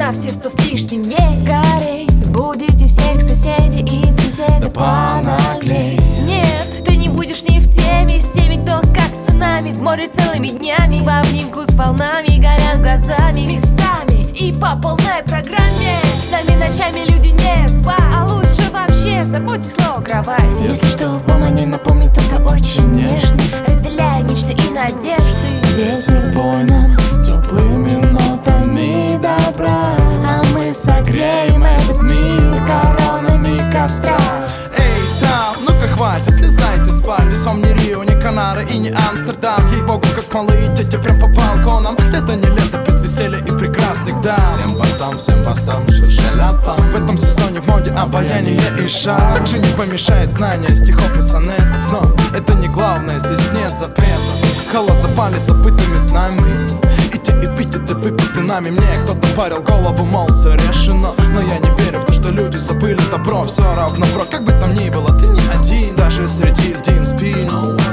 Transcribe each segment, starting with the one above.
на все 100 с лишним есть. Скорей будете всех соседей и друзей, да понаглей. Нет, ты не будешь ни в теме с теми, кто как цунами в море целыми днями, в обнимку с волнами, горят глазами местами и по полной программе. С нами ночами люди не спят, а лучше вообще забудьте слово кровать. Если что вам они напомнят, кто-то очень нежный, Разделяем мечты и надежды, ветер бой нам теплыми нотами добра, а мы согреем этот мир коронами костра. Эй, там, ну-ка хватит, лезайте спать. Здесь вам не Рио, не Канары и не Амстердам. Ей-богу, как малые дети прям по балконам. Лето не лето, без веселья и прекрасных дам. Всем бастам, шершеляпам. В этом сезоне в моде обаяние и шар. Также не помешает знание стихов и сонетов, но это не главное, здесь нет запретов. Холодно пали забытыми с нами, и те эпитеты выпиты нами. Мне кто-то парил голову, мол, все решено, но я не верю в то, что люди забыли добро. Все равно, бро, как бы там ни было, ты не один, даже среди льдин спин.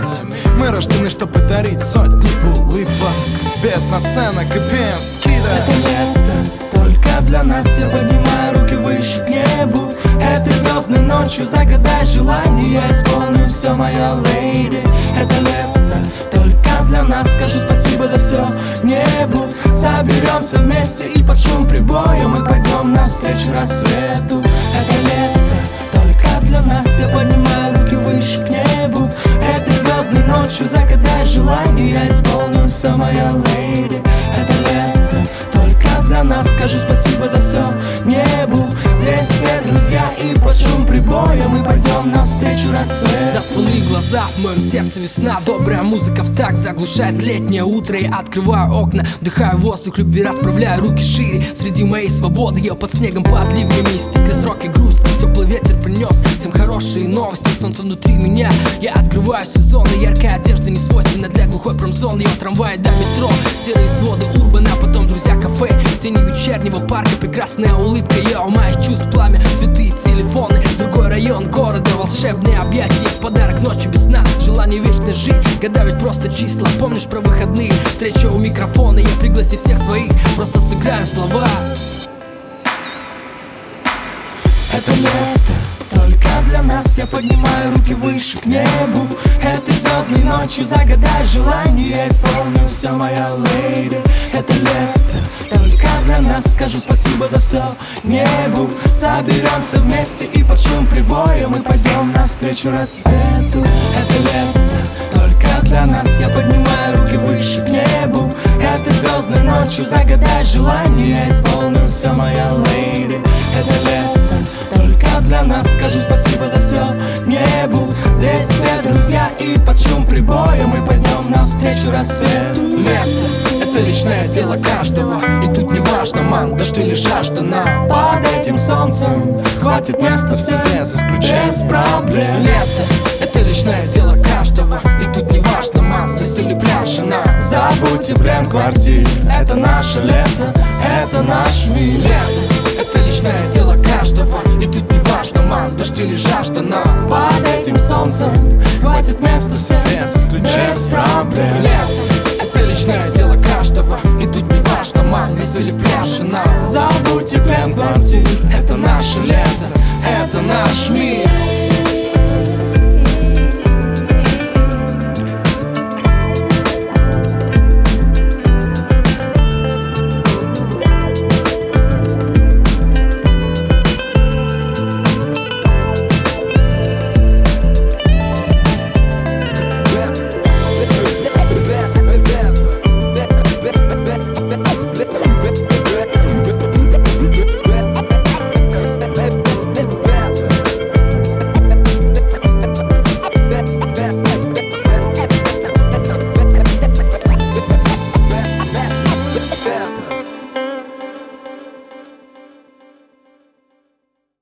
Мы рождены, чтобы дарить сотни улыбок, без наценок и без скидок. Это лето только для нас, я поднимаю руки выше к небу. Этой звездной ночью загадай желание, я исполню все, моя леди. Это лето только для нас, скажу спасибо за все небу. Соберемся вместе и под шум прибоя мы пойдем навстречу рассвету. Это лето только для нас, я поднимаю руки выше к небу. Этой звездной ночью загадай желание, я исполню все, моя леди. Это лето только для нас, скажу спасибо за все небу. Здесь все друзья и под шум прибоя мы пойдем навстречу рассвету. Заспанные глаза, в моем сердце весна. Добрая музыка в такт заглушает летнее утро. Я открываю окна, вдыхаю воздух любви, расправляю руки шире. Среди моей свободы я под снегом, под ливнями. Стекли сроки грусть, теплый ветер принес всем хорошие новости, солнце внутри меня. Я открываю сезон, и яркая одежда не свойственна для глухой промзоны. Я в трамвае до метро, серые своды урбана, потом друзья кафе, тени вечернего парка, прекрасная улыбка. Я у моих чувств пламя, цветы и телефоны. Другой район города, волшебные объятия, в подарок ночи без сна, желание вечно жить. Года ведь просто числа, помнишь про выходные? Встреча у микрофона, я пригласи всех своих, просто сыграем слова. Это лето только для нас, я поднимаю руки выше к небу. Этой звездной ночью загадай желание, я исполню все, моя леди. Это лето только для нас, скажу спасибо за все небу. Соберемся вместе и под шум прибоя мы пойдем навстречу рассвету. Это лето только для нас, я поднимаю руки выше к небу. Этой звездной ночью загадай желание, я исполню все, моя леди. Это лето только для нас, скажу спасибо за все небу. Здесь все друзья и под шум прибоя мы пойдем навстречу рассвету. Лето — это личное дело каждого, и тут не важно, ман, дождь или жажда. Нам Под этим солнцем хватит места в себе, без исключения, без проблем. Лето — это личное дело каждого, и тут не важно, ман, лес или пляж, жена. Забудьте плен квартир, это наше лето, это наш мир. Лето — это личное дело каждого, и тут не важно, ман, дождь или жажда. Нам Под этим солнцем хватит места в себе, без исключения, без проблем. Лето — это личное дело каждого, и тут не важно, ман, лес или пляж, жена. Забудьте плен квартир, Это наше лето, это наш мир.